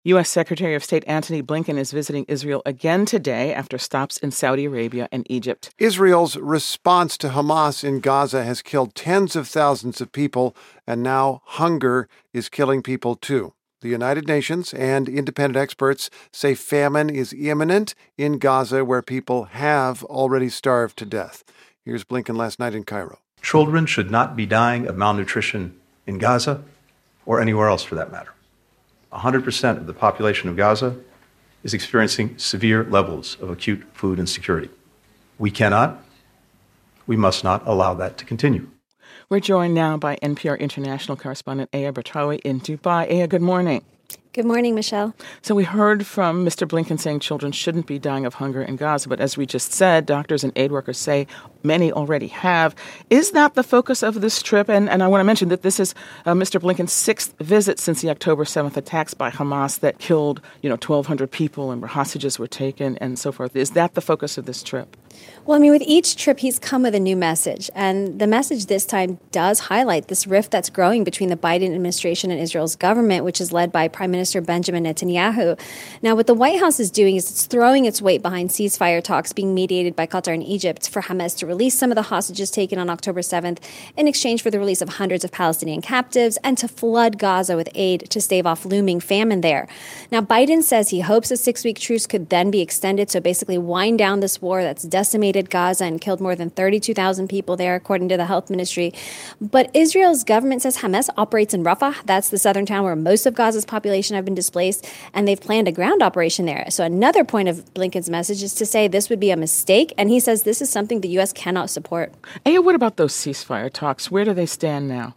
U.S. Secretary of State Antony Blinken is visiting Israel again today after stops in Saudi Arabia and Egypt. Israel's response to Hamas in Gaza has killed tens of thousands of people, and now hunger is killing people too. The United Nations and independent experts say famine is imminent in Gaza, where people have already starved to death. Here's Blinken last night in Cairo. Children should not be dying of malnutrition in Gaza or anywhere else for that matter. 100% of the population of Gaza is experiencing severe levels of acute food insecurity. We must not allow that to continue. We're joined now by NPR international correspondent Aya Bertraoui in Dubai. Aya, good morning. Good morning, Michelle. So we heard from Mr. Blinken saying children shouldn't be dying of hunger in Gaza, but as we just said, doctors and aid workers say many already have. Is that the focus of this trip? And I want to mention that this is Mr. Blinken's sixth visit since the October 7th attacks by Hamas that killed, 1,200 people and where hostages were taken and so forth. Is that the focus of this trip? Well, with each trip, he's come with a new message. And the message this time does highlight this rift that's growing between the Biden administration and Israel's government, which is led by Prime Minister Benjamin Netanyahu. Now, what the White House is doing is it's throwing its weight behind ceasefire talks being mediated by Qatar and Egypt for Hamas to release some of the hostages taken on October 7th in exchange for the release of hundreds of Palestinian captives and to flood Gaza with aid to stave off looming famine there. Now, Biden says he hopes a 6-week truce could then be extended to basically wind down this war that's decimated Gaza and killed more than 32,000 people there, according to the health ministry. But Israel's government says Hamas operates in Rafah. That's the southern town where most of Gaza's population have been displaced, and they've planned a ground operation there. So another point of Blinken's message is to say this would be a mistake, and he says this is something the U.S. cannot support. Aya, what about those ceasefire talks? Where do they stand now?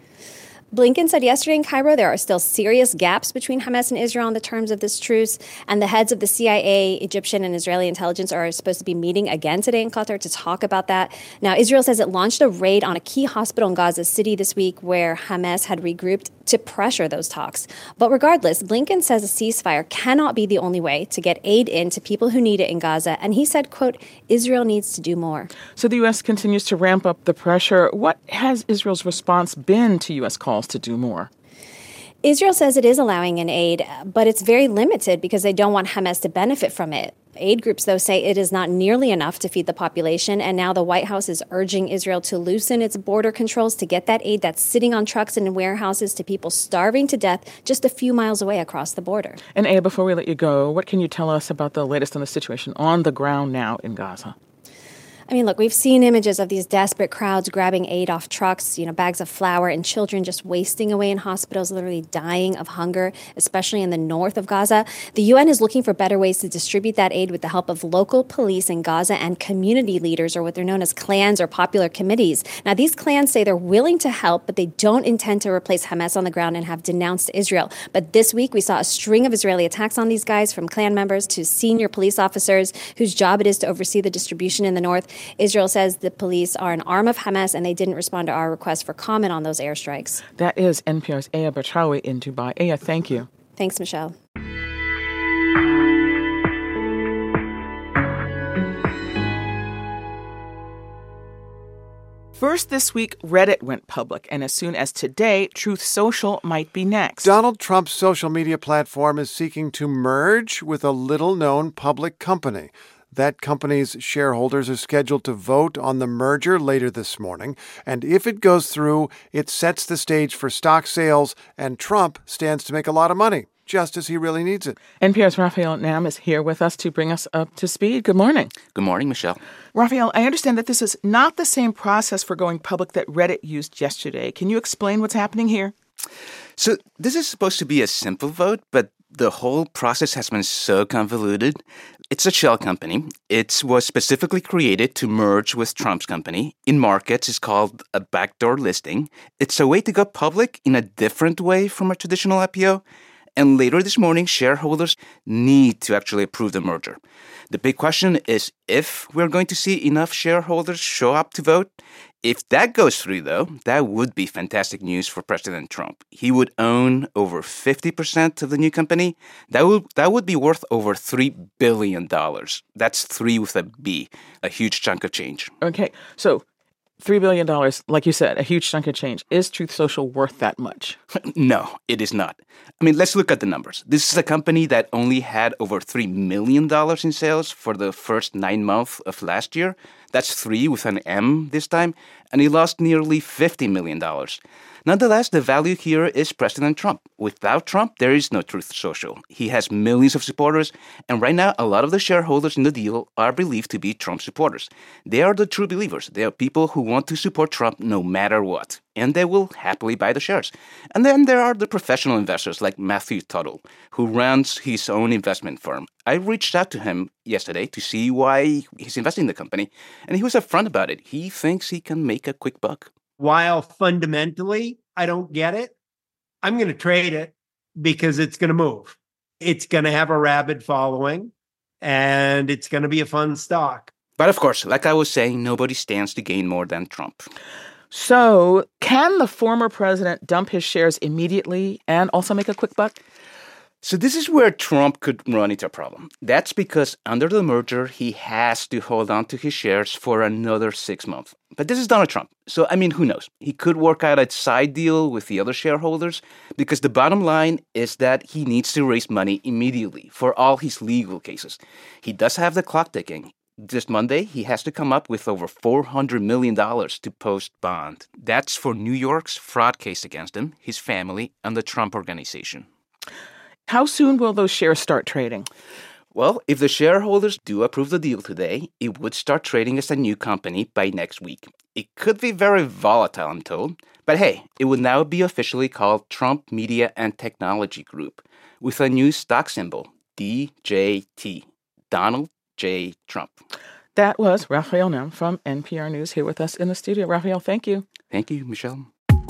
Blinken said yesterday in Cairo there are still serious gaps between Hamas and Israel on the terms of this truce, and the heads of the CIA, Egyptian and Israeli intelligence are supposed to be meeting again today in Qatar to talk about that. Now, Israel says it launched a raid on a key hospital in Gaza City this week where Hamas had regrouped to pressure those talks. But regardless, Blinken says a ceasefire cannot be the only way to get aid in to people who need it in Gaza, and he said, quote, Israel needs to do more. So the U.S. continues to ramp up the pressure. What has Israel's response been to U.S. calls to do more? Israel says it is allowing an aid, but it's very limited because they don't want Hamas to benefit from it. Aid groups, though, say it is not nearly enough to feed the population, and now the White House is urging Israel to loosen its border controls to get that aid that's sitting on trucks and in warehouses to people starving to death just a few miles away across the border. And Aya, before we let you go, what can you tell us about the latest on the situation on the ground now in Gaza? Look, we've seen images of these desperate crowds grabbing aid off trucks, bags of flour, and children just wasting away in hospitals, literally dying of hunger, especially in the north of Gaza. The UN is looking for better ways to distribute that aid with the help of local police in Gaza and community leaders, or what they're known as clans or popular committees. Now, these clans say they're willing to help, but they don't intend to replace Hamas on the ground and have denounced Israel. But this week, we saw a string of Israeli attacks on these guys, from clan members to senior police officers whose job it is to oversee the distribution in the north. Israel says the police are an arm of Hamas, and they didn't respond to our request for comment on those airstrikes. That is NPR's Aya Bertraoui in Dubai. Aya, thank you. Thanks, Michelle. First this week, Reddit went public, and as soon as today, Truth Social might be next. Donald Trump's social media platform is seeking to merge with a little-known public company. That company's shareholders are scheduled to vote on the merger later this morning, and if it goes through, it sets the stage for stock sales, and Trump stands to make a lot of money, just as he really needs it. NPR's Raphael Nam is here with us to bring us up to speed. Good morning. Good morning, Michelle. Raphael, I understand that this is not the same process for going public that Reddit used yesterday. Can you explain what's happening here? So this is supposed to be a simple vote, but the whole process has been so convoluted. It's a shell company. It was specifically created to merge with Trump's company. In markets, it's called a backdoor listing. It's a way to go public in a different way from a traditional IPO. And later this morning, shareholders need to actually approve the merger. The big question is if we're going to see enough shareholders show up to vote. If that goes through, though, that would be fantastic news for President Trump. He would own over 50% of the new company. That would be worth over $3 billion. That's 3 with a B, a huge chunk of change. Okay, so $3 billion, like you said, a huge chunk of change. Is Truth Social worth that much? No, it is not. I mean, let's look at the numbers. This is a company that only had over $3 million in sales for the first 9 months of last year. That's 3 with an M this time. And it lost nearly $50 million. Nonetheless, the value here is President Trump. Without Trump, there is no Truth Social. He has millions of supporters, and right now, a lot of the shareholders in the deal are believed to be Trump supporters. They are the true believers. They are people who want to support Trump no matter what, and they will happily buy the shares. And then there are the professional investors like Matthew Tuttle, who runs his own investment firm. I reached out to him yesterday to see why he's investing in the company, and he was upfront about it. He thinks he can make a quick buck. While fundamentally, I don't get it, I'm going to trade it because it's going to move. It's going to have a rabid following, and it's going to be a fun stock. But of course, like I was saying, nobody stands to gain more than Trump. So can the former president dump his shares immediately and also make a quick buck? So this is where Trump could run into a problem. That's because under the merger, he has to hold on to his shares for another 6 months. But this is Donald Trump. So, I mean, who knows? He could work out a side deal with the other shareholders because the bottom line is that he needs to raise money immediately for all his legal cases. He does have the clock ticking. This Monday, he has to come up with over $400 million to post bond. That's for New York's fraud case against him, his family, and the Trump Organization. How soon will those shares start trading? Well, if the shareholders do approve the deal today, it would start trading as a new company by next week. It could be very volatile, I'm told. But hey, it would now be officially called Trump Media and Technology Group, with a new stock symbol, DJT, Donald J. Trump. That was Raphael Nehm from NPR News here with us in the studio. Raphael, thank you. Thank you, Michelle.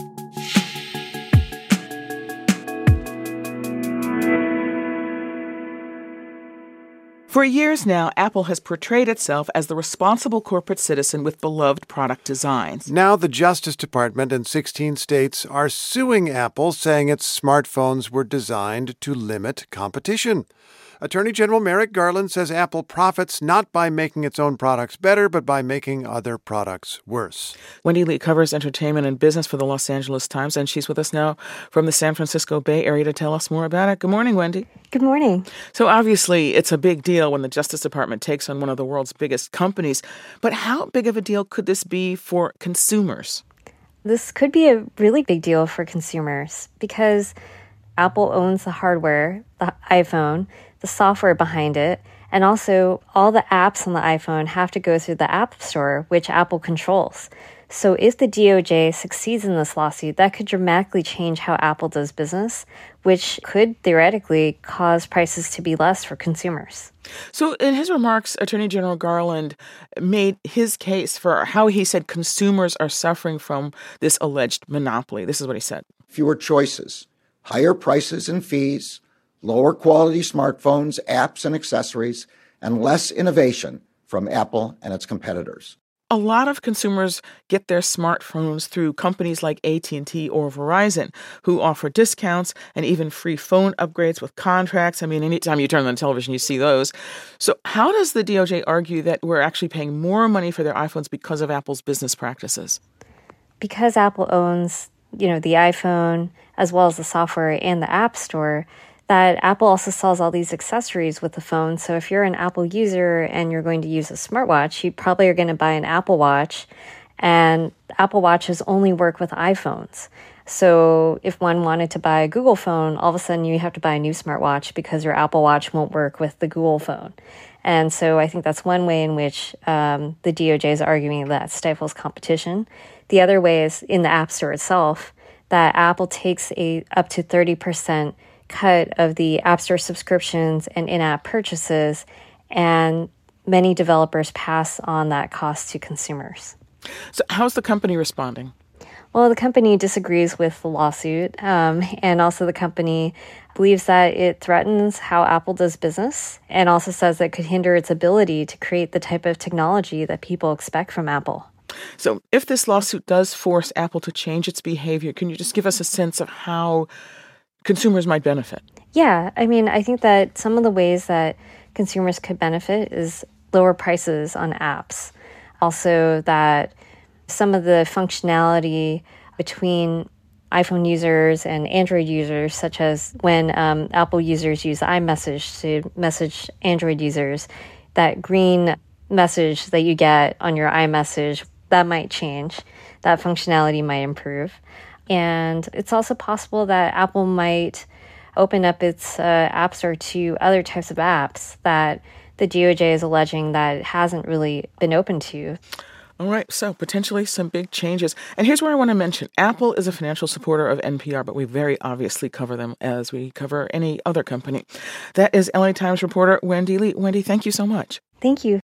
For years now, Apple has portrayed itself as the responsible corporate citizen with beloved product designs. Now the Justice Department in 16 states are suing Apple, saying its smartphones were designed to limit competition. Attorney General Merrick Garland says Apple profits not by making its own products better, but by making other products worse. Wendy Lee covers entertainment and business for the Los Angeles Times, and she's with us now from the San Francisco Bay Area to tell us more about it. Good morning, Wendy. Good morning. So obviously, it's a big deal when the Justice Department takes on one of the world's biggest companies. But how big of a deal could this be for consumers? This could be a really big deal for consumers because Apple owns the hardware, the iPhone, the software behind it, and also all the apps on the iPhone have to go through the App Store, which Apple controls. So if the DOJ succeeds in this lawsuit, that could dramatically change how Apple does business, which could theoretically cause prices to be less for consumers. So in his remarks, Attorney General Garland made his case for how he said consumers are suffering from this alleged monopoly. This is what he said. Fewer choices, higher prices and fees, lower quality smartphones, apps, and accessories, and less innovation from Apple and its competitors. A lot of consumers get their smartphones through companies like AT&T or Verizon, who offer discounts and even free phone upgrades with contracts. I mean, anytime you turn on the television, you see those. So how does the DOJ argue that we're actually paying more money for their iPhones because of Apple's business practices? Because Apple owns, the iPhone, as well as the software and the App Store, that Apple also sells all these accessories with the phone. So if you're an Apple user and you're going to use a smartwatch, you probably are going to buy an Apple Watch, and Apple Watches only work with iPhones. So if one wanted to buy a Google phone, all of a sudden you have to buy a new smartwatch because your Apple Watch won't work with the Google phone. And so I think that's one way in which the DOJ is arguing that stifles competition. The other way is in the App Store itself, that Apple takes a up to 30% cut of the App Store subscriptions and in-app purchases, and many developers pass on that cost to consumers. So how's the company responding? Well, the company disagrees with the lawsuit, and also the company believes that it threatens how Apple does business, and also says that it could hinder its ability to create the type of technology that people expect from Apple. So if this lawsuit does force Apple to change its behavior, can you just give us a sense of how consumers might benefit? Yeah, I think that some of the ways that consumers could benefit is lower prices on apps. Also that some of the functionality between iPhone users and Android users, such as when Apple users use iMessage to message Android users, that green message that you get on your iMessage, that might change. That functionality might improve. And it's also possible that Apple might open up its App Store to other types of apps that the DOJ is alleging that it hasn't really been open to. All right, so potentially some big changes. And here's where I want to mention, Apple is a financial supporter of NPR, but we very obviously cover them as we cover any other company. That is LA Times reporter Wendy Lee. Wendy, thank you so much. Thank you.